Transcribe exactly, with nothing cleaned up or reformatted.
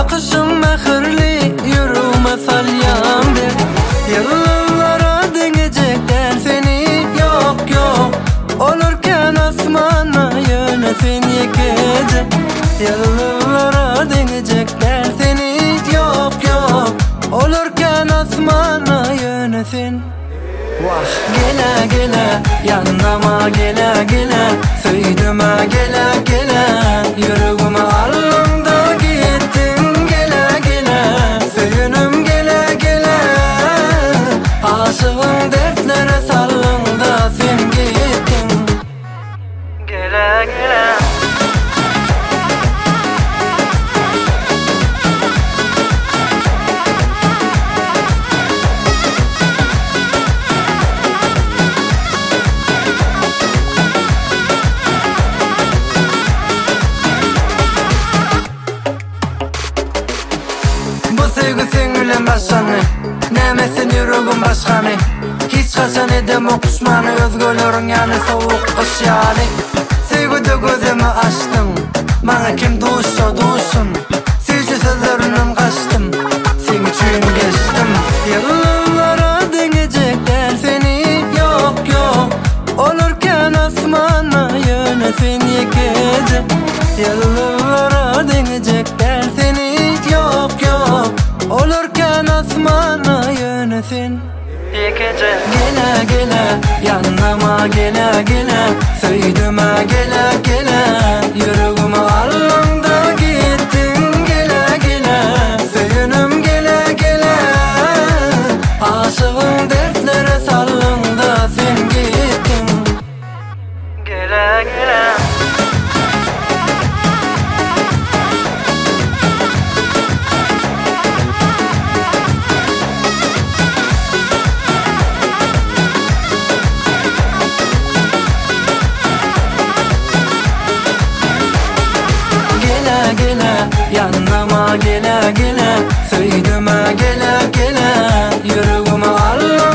bakışın mehirli, yürüme salyandır. Yıllara denecekler seni, yok yok. Olurken asmana yönesin yekece. Yıllara denecekler seni, yok yok. Olurken asmana yönesin. Vah gele gele, yanıma gele gele, söydüme gele gele, yüreğime alnımda gittin gele gele, söyünüm gele gele, aşığın dertlere sallında sen gittin gele gele. Sevgi sengülen başkanı, nemesin yüreğim başkanı. Hiç kaçan edem o kuşmanı, özgörlerin yanı soğuk kış yani. Sevgide gözümü açtım, bana kim duşsa duşsun. Sevgi sözlerinden kaçtım, sen için geçtim. Yıllara denecekler seni, yok yok. Olurken asmana yönesin yekece. Yıllara denecekler seni, yok yok. Olurken asmana yönesin yekece. Gele gele, yanıma gele gele, söydüme gele gele, yüreğime alnımda gittin gele gele, söyünüm gele gele, aşığın dertlere sallında sen gittin gele gele. Yanıma gele gele, söydüme gele gele, yüreğime alnımda